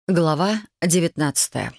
Глава 19.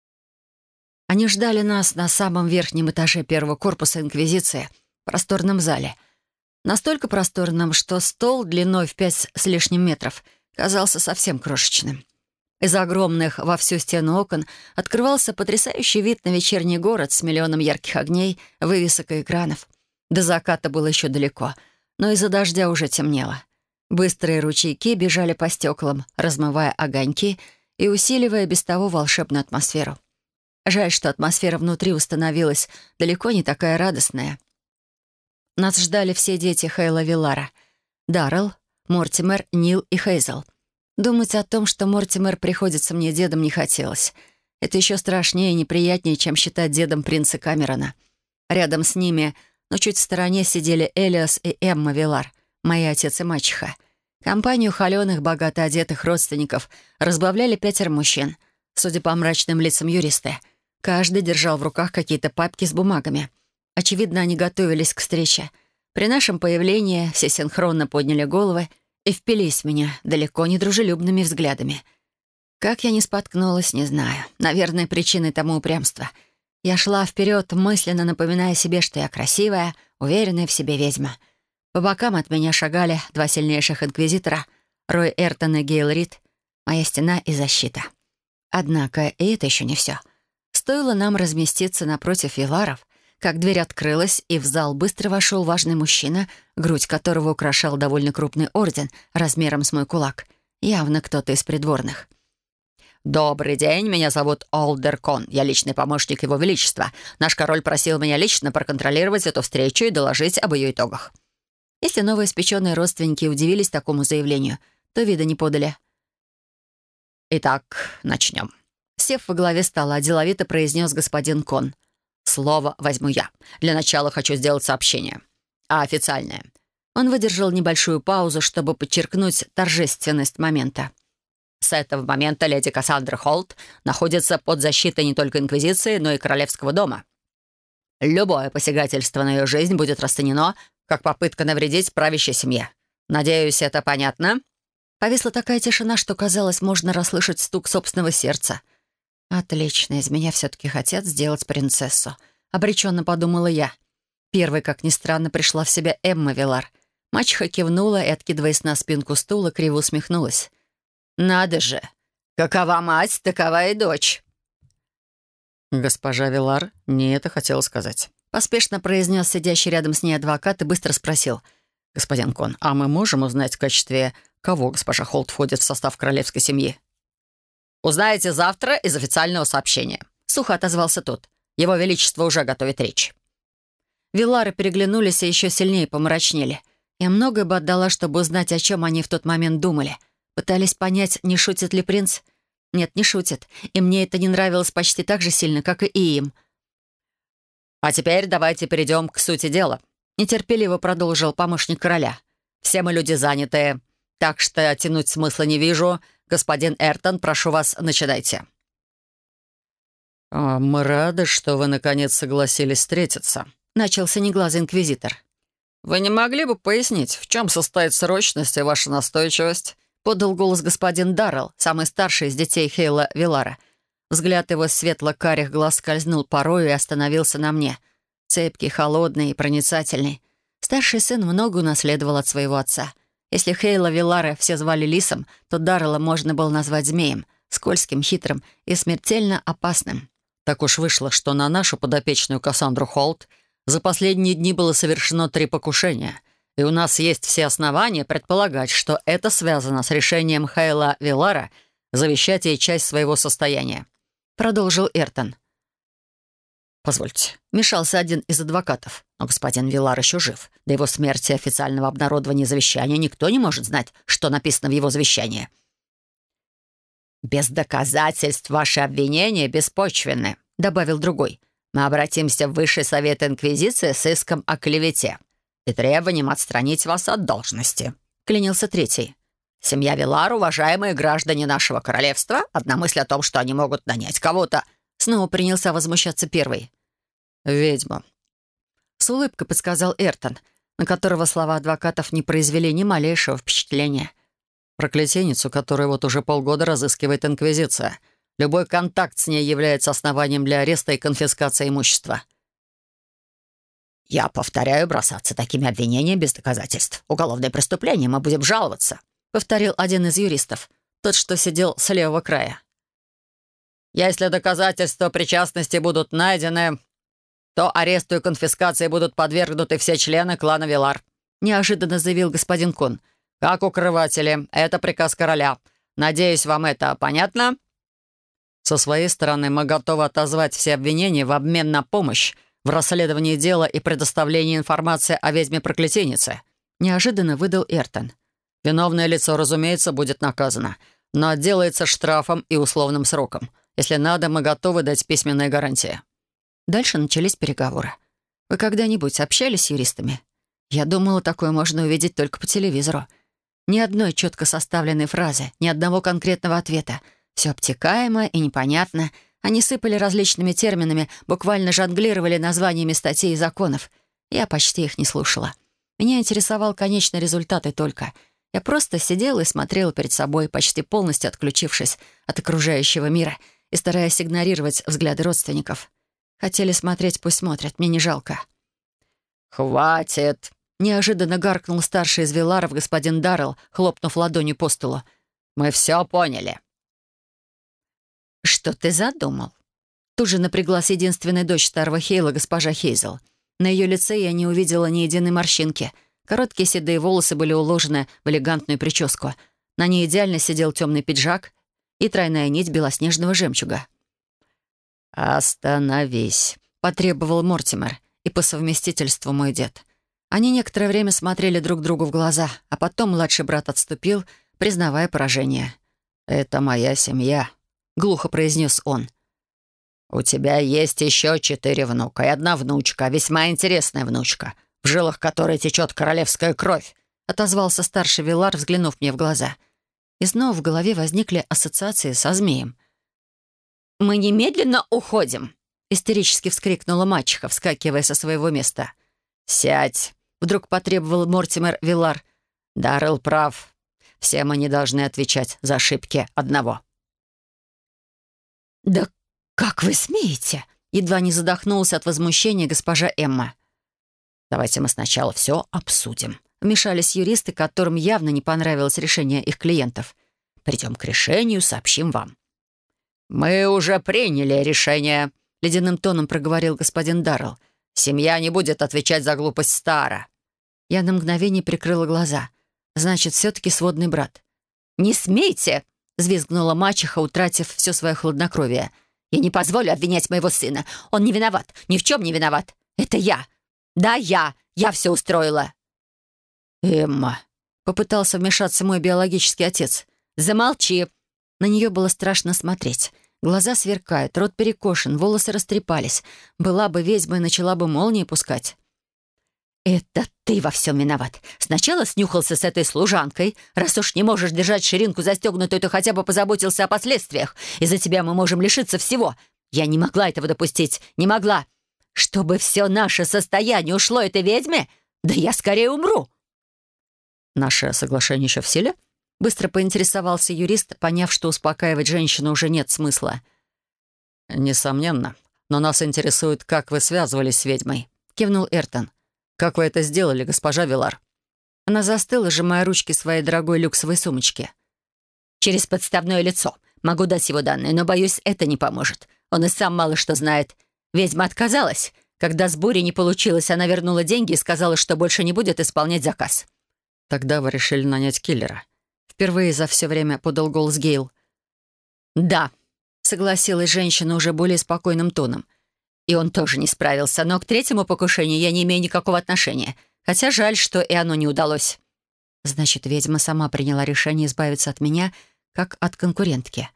Они ждали нас на самом верхнем этаже первого корпуса Инквизиции, в просторном зале. Настолько просторном, что стол длиной в 5 с лишним метров казался совсем крошечным. Из огромных во всю стену окон открывался потрясающий вид на вечерний город с миллионом ярких огней, вывесок и экранов. До заката было еще далеко, но из-за дождя уже темнело. Быстрые ручейки бежали по стеклам, размывая огоньки и усиливая без того волшебную атмосферу. Жаль, что атмосфера внутри установилась далеко не такая радостная. Нас ждали все дети Хейла Виллара: Даррелл, Мортимер, Нил и Хейзел. Думать о том, что Мортимер приходится мне дедом, не хотелось. Это еще страшнее и неприятнее, чем считать дедом принца Камерона. Рядом с ними, но чуть в стороне, сидели Элиас и Эмма Виллар, мои отец и мачеха. Компанию холеных, богато одетых родственников разбавляли 5 мужчин, судя по мрачным лицам юристы. Каждый держал в руках какие-то папки с бумагами. Очевидно, они готовились к встрече. При нашем появлении все синхронно подняли головы и впились в меня далеко не дружелюбными взглядами. Как я не споткнулась, не знаю. Наверное, причиной тому упрямство. Я шла вперед, мысленно напоминая себе, что я красивая, уверенная в себе ведьма. По бокам от меня шагали 2 сильнейших инквизитора — Рой Эртон и Гейл Рид, моя стена и защита. Однако и это еще не все. Стоило нам разместиться напротив Вилларов, как дверь открылась, и в зал быстро вошел важный мужчина, грудь которого украшал довольно крупный орден размером с мой кулак. Явно кто-то из придворных. «Добрый день, меня зовут Олдер Кон. Я личный помощник Его Величества. Наш король просил меня лично проконтролировать эту встречу и доложить об ее итогах». Если новоиспеченные родственники удивились такому заявлению, то вида не подали. «Итак, начнем». Сев во главе стола, деловито произнес господин Кон. «Слово возьму я. Для начала хочу сделать сообщение. Официальное». Он выдержал небольшую паузу, чтобы подчеркнуть торжественность момента. «С этого момента леди Кассандра Холт находится под защитой не только Инквизиции, но и Королевского дома. Любое посягательство на ее жизнь будет расценено как попытка навредить правящей семье. Надеюсь, это понятно?» Повисла такая тишина, что, казалось, можно расслышать стук собственного сердца. «Отлично, из меня все-таки хотят сделать принцессу», — обреченно подумала я. Первой, как ни странно, пришла в себя Эмма Виллар. Мачеха кивнула и, откидываясь на спинку стула, криво усмехнулась. «Надо же! Какова мать, такова и дочь!» «Госпожа Виллар, не это хотела сказать». Поспешно произнес сидящий рядом с ней адвокат и быстро спросил. «Господин Кон, а мы можем узнать, в качестве кого госпожа Холт входит в состав королевской семьи?» «Узнаете завтра из официального сообщения», — сухо отозвался тот. «Его Величество уже готовит речь». Виллары переглянулись и еще сильнее помрачнели. Я многое бы отдала, чтобы узнать, о чем они в тот момент думали. Пытались понять, не шутит ли принц. Нет, не шутит. И мне это не нравилось почти так же сильно, как и им. «А теперь давайте перейдем к сути дела», — нетерпеливо продолжил помощник короля. «Все мы люди занятые, так что тянуть смысла не вижу. Господин Эртон, прошу вас, начинайте». «Мы рады, что вы, наконец, согласились встретиться», — начал синеглазый инквизитор. «Вы не могли бы пояснить, в чем состоит срочность и ваша настойчивость?» — подал голос господин Даррелл, самый старший из детей Хейла Виллара. Взгляд его светло-карих глаз скользнул порою и остановился на мне. Цепкий, холодный и проницательный. Старший сын много унаследовал от своего отца. Если Хейла Виллара все звали Лисом, то Даррелла можно было назвать змеем, скользким, хитрым и смертельно опасным. «Так уж вышло, что на нашу подопечную Кассандру Холт за последние дни было совершено 3 покушения, и у нас есть все основания предполагать, что это связано с решением Хейла Виллара завещать ей часть своего состояния», — продолжил Эртон. «Позвольте», — вмешался один из адвокатов. «Но господин Виллар еще жив. До его смерти и официального обнародования завещания никто не может знать, что написано в его завещании». «Без доказательств ваши обвинения беспочвенны», — добавил другой. «Мы обратимся в Высший совет Инквизиции с иском о клевете и требованием отстранить вас от должности», — клянился третий. «Семья Виллар, уважаемые граждане нашего королевства, одна мысль о том, что они могут нанять кого-то...» Снова принялся возмущаться первый. «Ведьма», — с улыбкой подсказал Эртон, на которого слова адвокатов не произвели ни малейшего впечатления. Проклятийницу, которую вот уже полгода разыскивает Инквизиция. Любой контакт с ней является основанием для ареста и конфискации имущества». «Я повторяю, бросаться такими обвинениями без доказательств. Уголовное преступление, мы будем жаловаться», — повторил один из юристов, тот, что сидел с левого края. «Если доказательства причастности будут найдены, то аресту и конфискации будут подвергнуты все члены клана Вилар», — неожиданно заявил господин Кун. «Как укрыватели. Это приказ короля. Надеюсь, вам это понятно?» «Со своей стороны мы готовы отозвать все обвинения в обмен на помощь в расследовании дела и предоставлении информации о ведьме-проклятийнице», — неожиданно выдал Эртон. «Виновное лицо, разумеется, будет наказано, но отделается штрафом и условным сроком. Если надо, мы готовы дать письменные гарантии». Дальше начались переговоры. Вы когда-нибудь общались с юристами? Я думала, такое можно увидеть только по телевизору. Ни одной четко составленной фразы, ни одного конкретного ответа. Все обтекаемо и непонятно. Они сыпали различными терминами, буквально жонглировали названиями статей и законов. Я почти их не слушала. Меня интересовал конечный результат и только. Я просто сидела и смотрела перед собой, почти полностью отключившись от окружающего мира и стараясь игнорировать взгляды родственников. Хотели смотреть, пусть смотрят, мне не жалко. «Хватит!» — неожиданно гаркнул старший из Виларов господин Даррелл, хлопнув ладонью по столу. «Мы все поняли». «Что ты задумал?» Тут же напряглась единственная дочь старого Хейла, госпожа Хейзел. На ее лице я не увидела ни единой морщинки. Короткие седые волосы были уложены в элегантную прическу. На ней идеально сидел темный пиджак и тройная нить белоснежного жемчуга. «Остановись», — потребовал Мортимер, и по совместительству мой дед. Они некоторое время смотрели друг другу в глаза, а потом младший брат отступил, признавая поражение. «Это моя семья», — глухо произнес он. «У тебя есть еще 4 внука и 1 внучка, весьма интересная внучка, в жилах которой течет королевская кровь», — отозвался старший Вилар, взглянув мне в глаза. И снова в голове возникли ассоциации со змеем. «Мы немедленно уходим!» — истерически вскрикнула мачеха, вскакивая со своего места. «Сядь!» — вдруг потребовал Мортимер Вилар. «Даррелл прав. Все мы не должны отвечать за ошибки одного». «Да как вы смеете?» — едва не задохнулась от возмущения госпожа Эмма. «Давайте мы сначала все обсудим», — вмешались юристы, которым явно не понравилось решение их клиентов. «Придем к решению, сообщим вам». «Мы уже приняли решение», — ледяным тоном проговорил господин Даррелл. «Семья не будет отвечать за глупость Стара». Я на мгновение прикрыла глаза. Значит, все-таки сводный брат. «Не смейте!» — взвизгнула мачеха, утратив все свое хладнокровие. «Я не позволю обвинять моего сына. Он не виноват, ни в чем не виноват. Это я. Да, я все устроила». «Эмма», — попытался вмешаться мой биологический отец. «Замолчи!» На нее было страшно смотреть. Глаза сверкают, рот перекошен, волосы растрепались. Была бы ведьма и начала бы молнии пускать. «Это ты во всем виноват. Сначала снюхался с этой служанкой. Раз уж не можешь держать ширинку застегнутую, то хотя бы позаботился о последствиях. Из-за тебя мы можем лишиться всего. Я не могла этого допустить. Не могла. Чтобы все наше состояние ушло этой ведьме? Да я скорее умру». «Наше соглашение еще в силе?» Быстро поинтересовался юрист, поняв, что успокаивать женщину уже нет смысла. «Несомненно. Но нас интересует, как вы связывались с ведьмой», — кивнул Эртон. «Как вы это сделали, госпожа Вилар?» Она застыла, сжимая ручки своей дорогой люксовой сумочки. «Через подставное лицо. Могу дать его данные, но, боюсь, это не поможет. Он и сам мало что знает. Ведьма отказалась. Когда с бурей не получилось, она вернула деньги и сказала, что больше не будет исполнять заказ». «Тогда вы решили нанять киллера?» Впервые за все время подал голос Гейл. «Да», — согласилась женщина уже более спокойным тоном. «И он тоже не справился, но к 3-му покушению я не имею никакого отношения. Хотя жаль, что и оно не удалось». Значит, ведьма сама приняла решение избавиться от меня, как от конкурентки.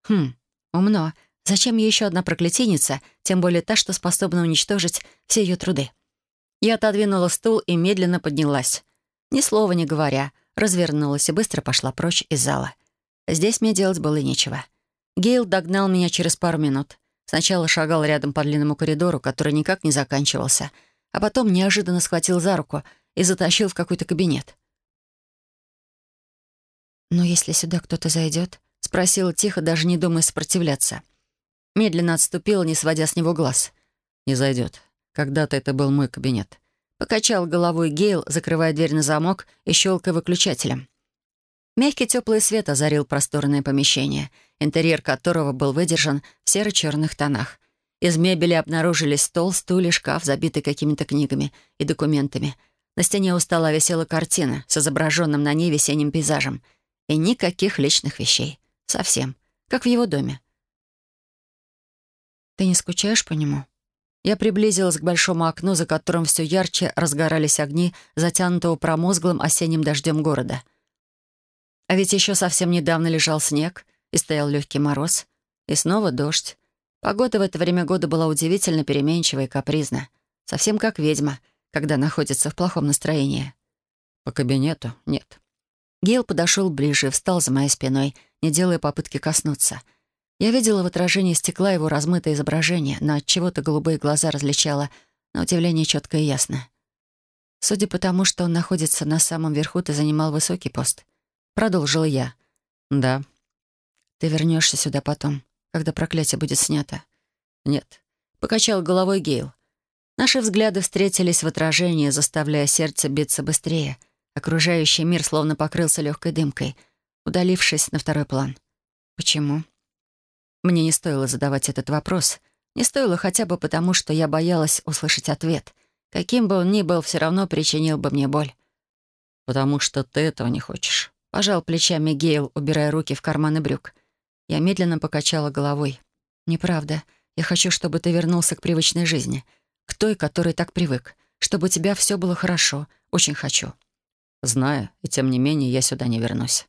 Умно. Зачем ей еще одна проклятийница, тем более та, что способна уничтожить все ее труды? Я отодвинула стул и медленно поднялась. Ни слова не говоря, развернулась и быстро пошла прочь из зала. Здесь мне делать было нечего. Гейл догнал меня через пару минут. Сначала шагал рядом по длинному коридору, который никак не заканчивался, а потом неожиданно схватил за руку и затащил в какой-то кабинет. «Но если сюда кто-то зайдет?» — спросила тихо, даже не думая сопротивляться. Медленно отступила, не сводя с него глаз. «Не зайдет. Когда-то это был мой кабинет». Покачал головой Гейл, закрывая дверь на замок и щелкая выключателем. Мягкий теплый свет озарил просторное помещение, интерьер которого был выдержан в серо-черных тонах. Из мебели обнаружились стол, стулья, шкаф, забитый какими-то книгами и документами. На стене у стола висела картина с изображенным на ней весенним пейзажем. И никаких личных вещей. Совсем. Как в его доме. «Ты не скучаешь по нему?» Я приблизилась к большому окну, за которым все ярче разгорались огни, затянутого промозглым осенним дождем города. А ведь еще совсем недавно лежал снег, и стоял легкий мороз, и снова дождь. Погода в это время года была удивительно переменчива и капризна. Совсем как ведьма, когда находится в плохом настроении. «По кабинету? Нет». Гейл подошел ближе, встал за моей спиной, не делая попытки коснуться. Я видела в отражении стекла его размытое изображение, но от чего-то голубые глаза различала, на удивление четко и ясно. «Судя по тому, что он находится на самом верху, ты занимал высокий пост», — продолжила я. «Да». «Ты вернешься сюда потом, когда проклятие будет снято?» «Нет», — покачал головой Гейл. Наши взгляды встретились в отражении, заставляя сердце биться быстрее. Окружающий мир словно покрылся легкой дымкой, удалившись на второй план. «Почему?» Мне не стоило задавать этот вопрос. Не стоило хотя бы потому, что я боялась услышать ответ. Каким бы он ни был, все равно причинил бы мне боль. «Потому что ты этого не хочешь». Пожал плечами Гейл, убирая руки в карманы брюк. Я медленно покачала головой. «Неправда. Я хочу, чтобы ты вернулся к привычной жизни. К той, которой так привык. Чтобы у тебя все было хорошо. Очень хочу». «Знаю, и тем не менее я сюда не вернусь».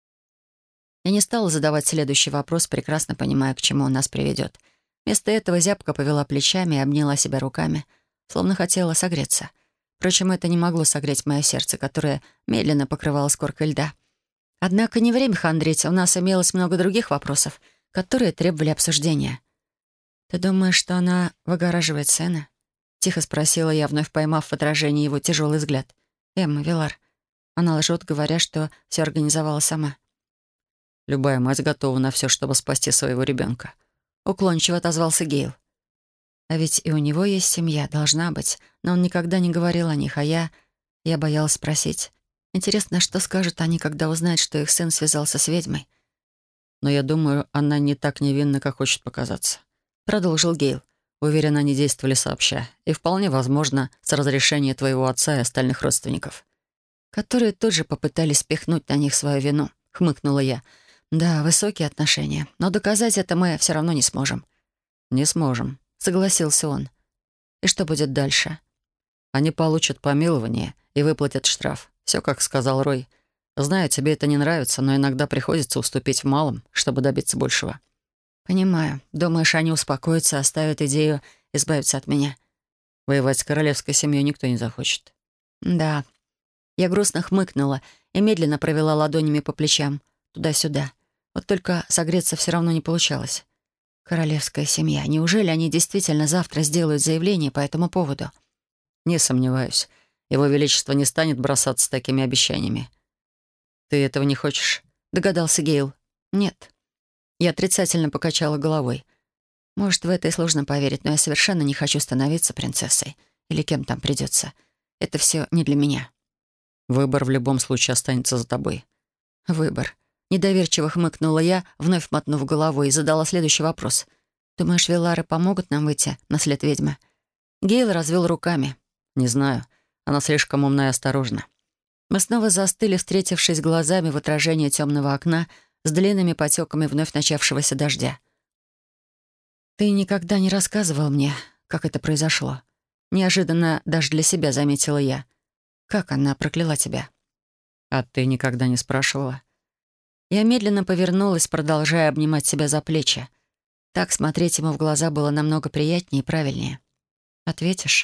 Я не стала задавать следующий вопрос, прекрасно понимая, к чему он нас приведет. Вместо этого зябко повела плечами и обняла себя руками, словно хотела согреться. Впрочем, это не могло согреть мое сердце, которое медленно покрывалось коркой льда. Однако не время хандрить, у нас имелось много других вопросов, которые требовали обсуждения. «Ты думаешь, что она выгораживает сына?» — тихо спросила я, вновь поймав в отражении его тяжелый взгляд. «Эмма, Вилар, она лжет, говоря, что все организовала сама». «Любая мать готова на все, чтобы спасти своего ребенка». Уклончиво отозвался Гейл. «А ведь и у него есть семья, должна быть, но он никогда не говорил о них, а я боялась спросить. Интересно, что скажут они, когда узнают, что их сын связался с ведьмой?» «Но я думаю, она не так невинна, как хочет показаться», — Продолжил Гейл. «Уверен, они действовали сообща. И вполне возможно, с разрешения твоего отца и остальных родственников». «Которые тут же попытались спихнуть на них свою вину», — хмыкнула я. «Да, высокие отношения, но доказать это мы все равно не сможем». «Не сможем», — согласился он. «И что будет дальше?» «Они получат помилование и выплатят штраф. Все, как сказал Рой. Знаю, тебе это не нравится, но иногда приходится уступить в малом, чтобы добиться большего». «Понимаю. Думаешь, они успокоятся, оставят идею избавиться от меня?» «Воевать с королевской семьей никто не захочет». «Да». Я грустно хмыкнула и медленно провела ладонями по плечам, туда-сюда. Вот только согреться все равно не получалось. Королевская семья. Неужели они действительно завтра сделают заявление по этому поводу? «Не сомневаюсь. Его Величество не станет бросаться такими обещаниями». «Ты этого не хочешь?» — догадался Гейл. «Нет». Я отрицательно покачала головой. «Может, в это и сложно поверить, но я совершенно не хочу становиться принцессой. Или кем там придется. Это все не для меня». «Выбор в любом случае останется за тобой». «Выбор». Недоверчиво хмыкнула я, вновь мотнув головой, и задала следующий вопрос. «Думаешь, Вилары помогут нам выйти на след ведьмы?» Гейл развел руками. «Не знаю. Она слишком умна и осторожна». Мы снова застыли, встретившись глазами в отражении темного окна с длинными потеками вновь начавшегося дождя. «Ты никогда не рассказывал мне, как это произошло. Неожиданно даже для себя заметила я. Как она прокляла тебя?» «А ты никогда не спрашивала?» Я медленно повернулась, продолжая обнимать себя за плечи. Так смотреть ему в глаза было намного приятнее и правильнее. «Ответишь?»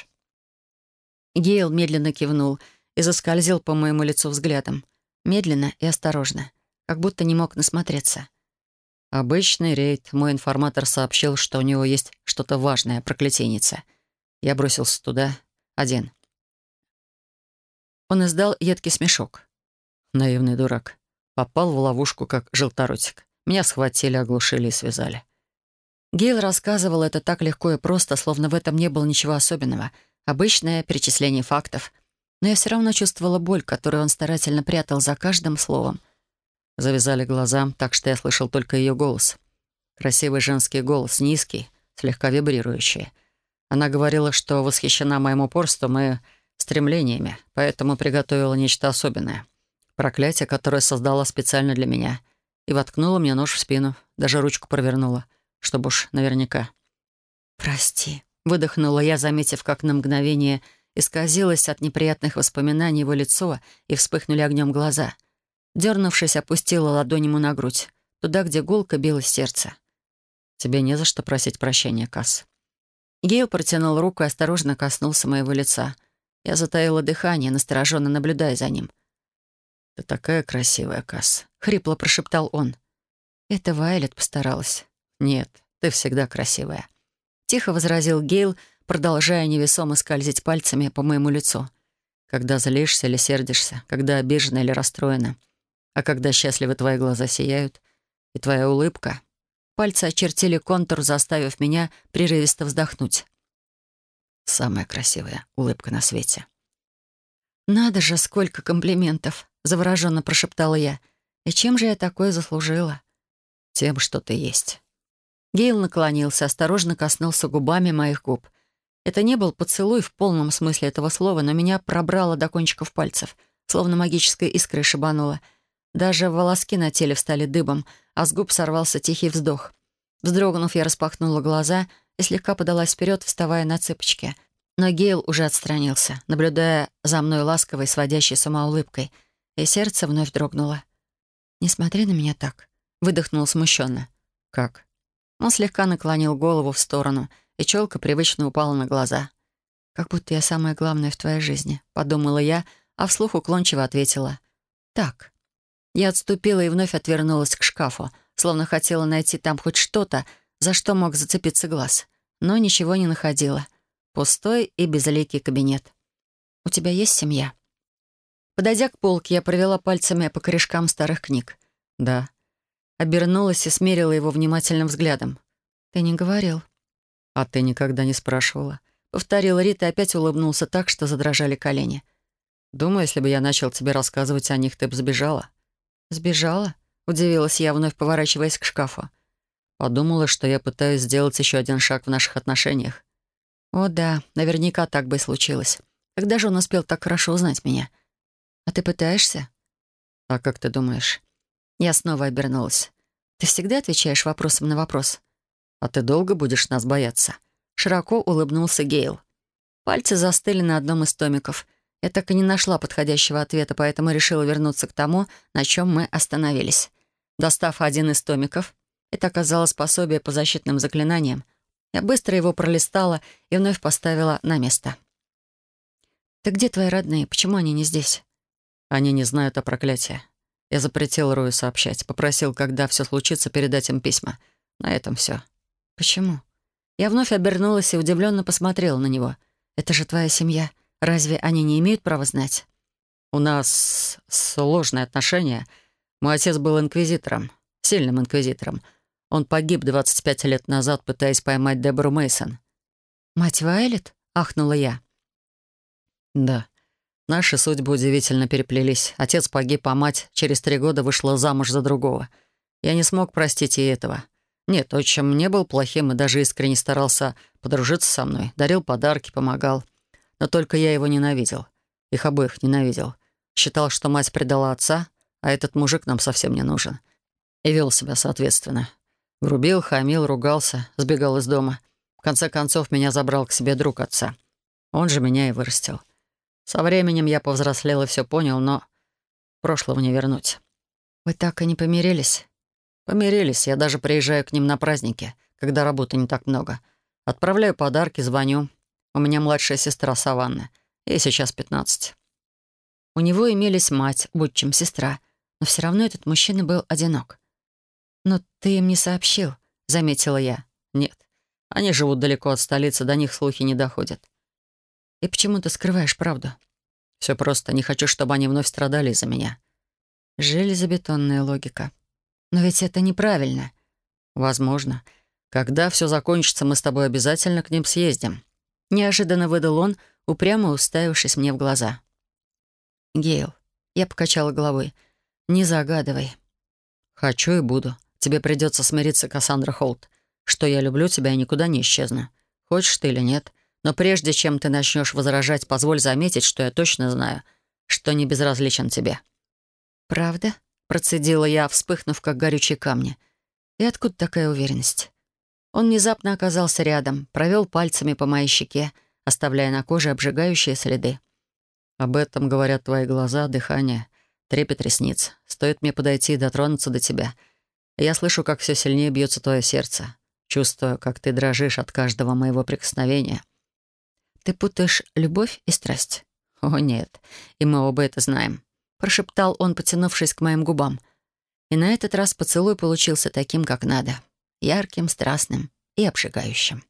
Гейл медленно кивнул и заскользил по моему лицу взглядом. Медленно и осторожно, как будто не мог насмотреться. «Обычный рейд. Мой информатор сообщил, что у него есть что-то важное, проклятийница. Я бросился туда один». Он издал едкий смешок. «Наивный дурак. Попал в ловушку, как желторотик. Меня схватили, оглушили и связали. Гейл рассказывал это так легко и просто, словно в этом не было ничего особенного. Обычное перечисление фактов. Но я все равно чувствовала боль, которую он старательно прятал за каждым словом. Завязали глаза, так что я слышал только ее голос. Красивый женский голос, низкий, слегка вибрирующий. Она говорила, что восхищена моим упорством и стремлениями, поэтому приготовила нечто особенное. Проклятие, которое создала специально для меня. И воткнула мне нож в спину, даже ручку провернула, чтобы уж наверняка. «Прости», — выдохнула я, заметив, как на мгновение исказилось от неприятных воспоминаний его лицо и вспыхнули огнем глаза. Дернувшись, опустила ладонь ему на грудь, туда, где гулко билось сердце. «Тебе не за что просить прощения, Касс». Гейл протянул руку и осторожно коснулся моего лица. Я затаила дыхание, настороженно наблюдая за ним. «Ты такая красивая, Касс», — хрипло прошептал он. Это Вайлет постаралась. «Нет, ты всегда красивая», — тихо возразил Гейл, продолжая невесомо скользить пальцами по моему лицу. «Когда злишься или сердишься, когда обижена или расстроена, а когда счастливы твои глаза сияют, и твоя улыбка...» Пальцы очертили контур, заставив меня прерывисто вздохнуть. «Самая красивая улыбка на свете». «Надо же, сколько комплиментов!» — завороженно прошептала я. «И чем же я такое заслужила?» «Тем, что ты есть». Гейл наклонился, осторожно коснулся губами моих губ. Это не был поцелуй в полном смысле этого слова, но меня пробрало до кончиков пальцев, словно магической искрой шибануло. Даже волоски на теле встали дыбом, а с губ сорвался тихий вздох. Вздрогнув, я распахнула глаза и слегка подалась вперед, вставая на цыпочки. Но Гейл уже отстранился, наблюдая за мной ласковой, сводящей с ума улыбкой, и сердце вновь дрогнуло. «Не смотри на меня так», — выдохнул смущенно. «Как?» Он слегка наклонил голову в сторону, и челка привычно упала на глаза. «Как будто я самое главное в твоей жизни», — подумала я, а вслух уклончиво ответила. «Так». Я отступила и вновь отвернулась к шкафу, словно хотела найти там хоть что-то, за что мог зацепиться глаз. Но ничего не находила. Пустой и безликий кабинет. «У тебя есть семья?» Подойдя к полке, я провела пальцами по корешкам старых книг. «Да». Обернулась и смерила его внимательным взглядом. «Ты не говорил». «А ты никогда не спрашивала». Повторил Рит и опять улыбнулся так, что задрожали колени. «Думаю, если бы я начал тебе рассказывать о них, ты бы сбежала». «Сбежала?» — удивилась я, вновь поворачиваясь к шкафу. Подумала, что я пытаюсь сделать еще один шаг в наших отношениях. О да, наверняка так бы и случилось. Когда же он успел так хорошо узнать меня? А ты пытаешься? А как ты думаешь? Я снова обернулась. Ты всегда отвечаешь вопросом на вопрос. А ты долго будешь нас бояться? Широко улыбнулся Гейл. Пальцы застыли на одном из томиков. Я так и не нашла подходящего ответа, поэтому решила вернуться к тому, на чем мы остановились. Достав один из томиков, это оказалось пособие по защитным заклинаниям, я быстро его пролистала и вновь поставила на место. «Ты где твои родные? Почему они не здесь?» «Они не знают о проклятии. Я запретил Рою сообщать. Попросил, когда все случится, передать им письма. На этом все. «Почему?» Я вновь обернулась и удивленно посмотрела на него. «Это же твоя семья. Разве они не имеют права знать?» «У нас сложные отношения. Мой отец был инквизитором, сильным инквизитором. Он погиб 25 лет назад, пытаясь поймать Дебору Мейсон. «Мать Вайлет?» — ахнула я. «Да. Наши судьбы удивительно переплелись. Отец погиб, а мать через 3 года вышла замуж за другого. Я не смог простить ей этого. Нет, отчим не был плохим и даже искренне старался подружиться со мной. Дарил подарки, помогал. Но только я его ненавидел. Их обоих ненавидел. Считал, что мать предала отца, а этот мужик нам совсем не нужен. И вел себя соответственно. Грубил, хамил, ругался, сбегал из дома. В конце концов, меня забрал к себе друг отца. Он же меня и вырастил. Со временем я повзрослел и все понял, но прошлого не вернуть». «Вы так и не помирились?» «Помирились. Я даже приезжаю к ним на праздники, когда работы не так много. Отправляю подарки, звоню. У меня младшая сестра Саванна. Ей сейчас 15. У него имелись мать, будь чем сестра, но все равно этот мужчина был одинок. «Но ты им не сообщил», — заметила я. «Нет. Они живут далеко от столицы, до них слухи не доходят». «И почему ты скрываешь правду?» «Все просто. Не хочу, чтобы они вновь страдали из-за меня». Железобетонная логика. Но ведь это неправильно. Возможно. Когда все закончится, мы с тобой обязательно к ним съездим. Неожиданно выдал он, упрямо уставившись мне в глаза. «Гейл», — я покачала головой, — «не загадывай». Хочу и буду. Тебе придется смириться, Кассандра Холт, что я люблю тебя и никуда не исчезну. Хочешь ты или нет. Но прежде чем ты начнешь возражать, позволь заметить, что я точно знаю, что не безразличен тебе». «Правда?» — процедила я, вспыхнув, как горючие камни. «И откуда такая уверенность?» Он внезапно оказался рядом, провел пальцами по моей щеке, оставляя на коже обжигающие следы. «Об этом говорят твои глаза, дыхание, трепет ресниц. Стоит мне подойти и дотронуться до тебя. Я слышу, как все сильнее бьется твое сердце. Чувствую, как ты дрожишь от каждого моего прикосновения». «Ты путаешь любовь и страсть?» «О, нет, и мы оба это знаем», — прошептал он, потянувшись к моим губам. И на этот раз поцелуй получился таким, как надо. Ярким, страстным и обжигающим.